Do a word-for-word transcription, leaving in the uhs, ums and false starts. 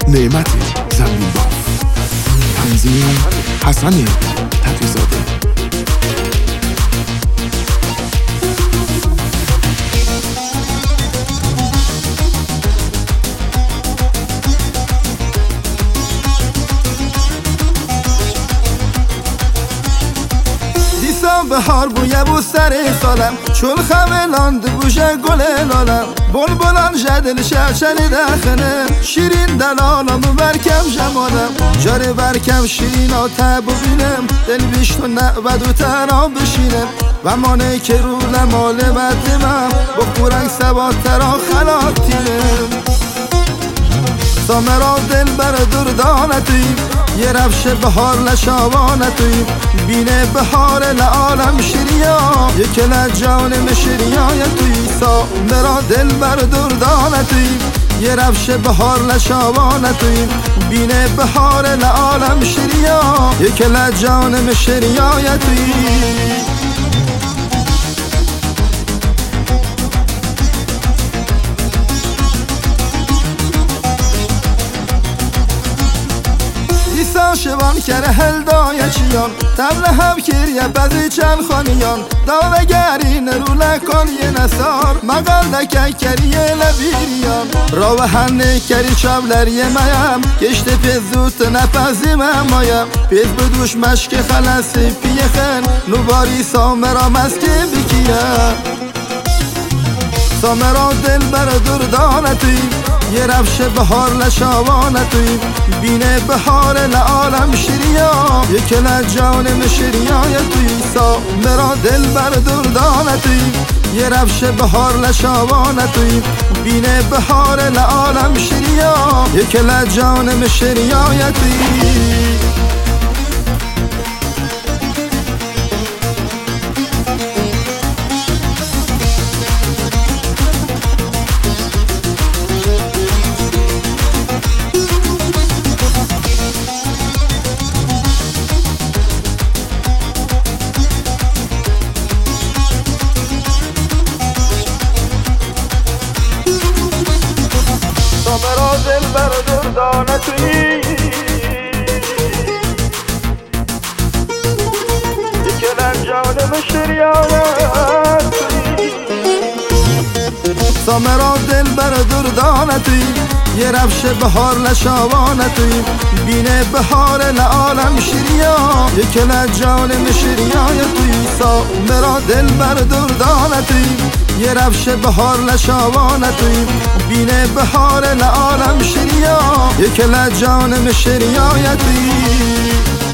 نعمتی زمین باف، تنظیم حسن تقی‌زاده. بهار بویه بو سر سالم چون خملاند بوشه گل لالم بول بلان جدل شرچنی دخنه شیرین دلالم و برکم جمالم جاره برکم شیرین ها تبو بینم دل بیشتو نعبد و تنها بشینم و مانه که رو لمال بدمم با قرنگ سبات ترا خلاطینم سامرا دل بر دردانه تویم یه رفش بهار لشابانه تویم بینه بهار لعالم شریا یک لجانم شریا یا توی سامرا دل بر دردانه تویم یه رفش بهار لشابانه تویم بینه بهار لعالم شریا یک لجانم شریا یا توی شوان کره هل دایه چیان تبل هم کریه بزی چند خانیان داوگری نرو لکن یه نسار مقال دکه کریه لبیریان راو هنه کری چابلر یه میم کشت پیز زود نفذی ممایم پیز بدوش مشک خلصی پیه خن نوباری سامرا مسکه بکیه سامرا دل بر دردانه تویم یه رفش بهار لشابانه تویم بینه بهار لعالم شریا یک لجانم شریا یا توی سامرا دل بر دردانه تویم یه رفش بهار لشابانه تویم بینه بهار لعالم شریا یک لجانم شریا یا توی سامرا دل بر دردانه توی یک لنجانم شریانه توی سامرا دل بر دردانه توی یه رفش بهار لشابانه توی بینه بهار لعالم شریا یک لجانم شریا توی سامرا دل بر دردانه توی یه رفش بهار لشابانه توی بینه بهار لعالم شریا یک لجانم شریا توی